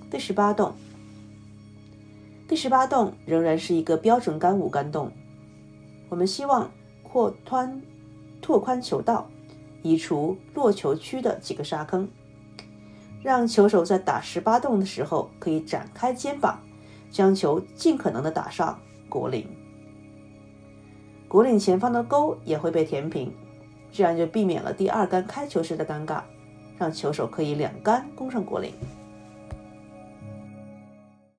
第18洞，第18洞仍然是一个标准杆5杆洞，我们希望拓宽球道，移除落球区的几个沙坑，让球手在打18洞的时候可以展开肩膀，将球尽可能的打上果岭。果岭前方的沟也会被填平，这样就避免了第2杆开球时的尴尬，让球手可以2杆攻上果岭。